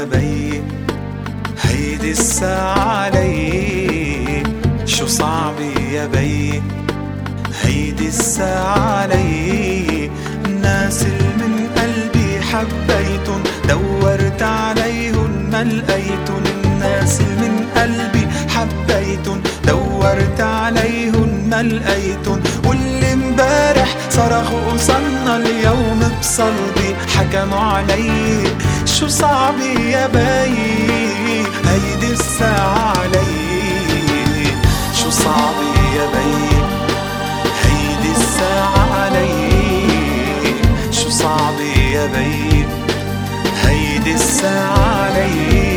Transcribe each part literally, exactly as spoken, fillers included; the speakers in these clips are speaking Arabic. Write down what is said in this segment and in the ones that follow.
بي، هيدي الساعة علي. شو صعب يا بي، هيدي الساعة علي. الناس اللي من قلبي حبيتن دورت عليهن ما لقيتن. الناس اللي من قلبي حبيتن دورت عليهن ما لقيتن. واللي امبارح صرخوا وصلنا اليوم بصلبي حكموا علي. شو صعب يا بي، هيدي الساعة علي. شو صعب يا بي، هيدي الساعة علي. شو صعب يا بي، هيدي الساعة علي.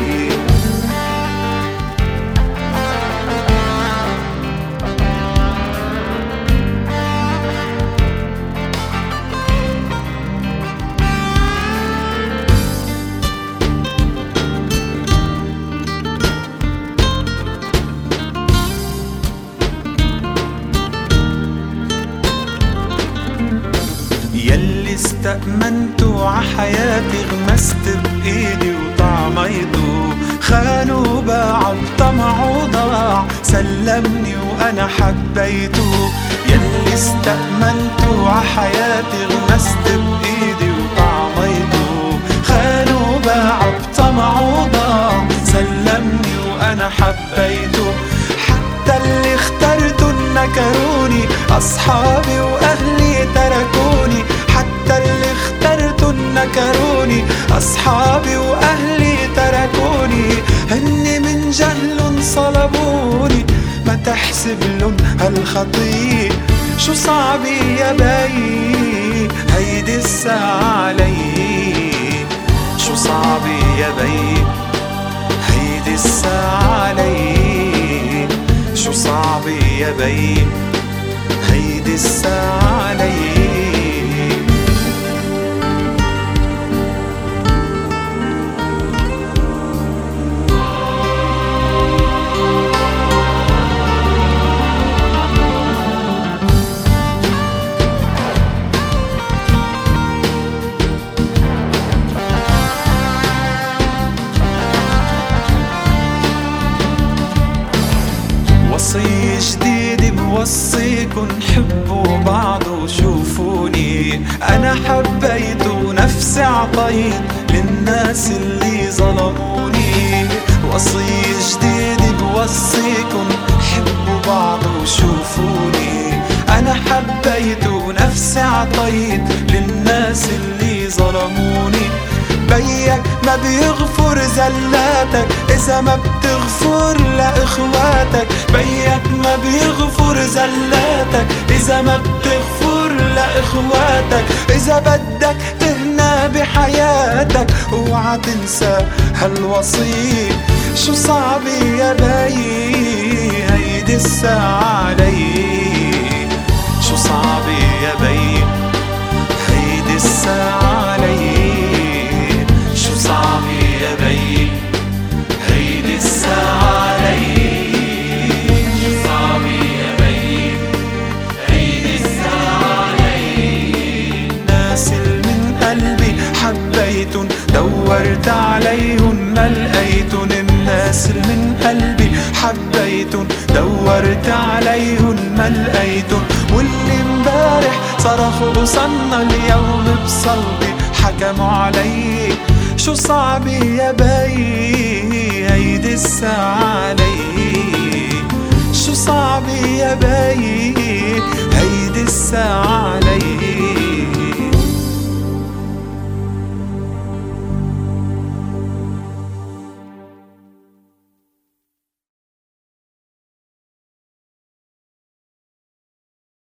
يلي استأمنتو عحياتي غمست بإيدي وطعميتو. خانوا باعوا بطمعه ضاع سلمني وأنا حبيتو. يلي استأمنتو عحياتي غمست بإيدي وطعميتو. خانوا باعوا بطمعه ضاع سلمني وأنا حبيتو. حتى اللي اخترتو نكروني، أصحابي وأهلي تركوني. حتى اللي اخترتو نكروني، أصحابي وأهلي تركوني. هني من جهل صلبوني، ما تحسبلن هالخطية. شو صعب يا بي، هيدي الساعة علي. شو صعب يا بي، هيدي الساعة علي. شو صعب يا بي، هيدي الساعة علي. وصية جديدة بوصيكن حبوا بعض وشوفوني. أنا حبيت ونفسي عطيت للناس اللي ظلموني. وصية جديدة بوصيكن حبوا بعض وشوفوني. أنا حبيت ونفسي عطيت للناس اللي ظلموني. بيك ما بيغفر زلاتك إذا ما بتغفر لإخواتك. بيك ما بيغفر زلاتك إذا ما بتغفر لإخواتك. إذا بدك تهنى بحياتك اوعى تنسى هالوصية. شو صعب يا بي، هيدي الساعة علي. شو صعب يا بي، هيدي الساعة علي. شو صعب يا بي، هيدي الساعة علي. شو صعب يا بي، هيدي الساعة علي. الناس اللي من قلبي حبيتن دورت عليهن ما لقيتن. الناس اللي من قلبي حبيتن دورت عليهن ما لقيتن. واللي امبارح صرخوا وصلنا اليوم بصلبي حكموا علي. شو صعب يا بي، هيدي الساعة علي. شو صعب يا بي، هيدي الساعة علي.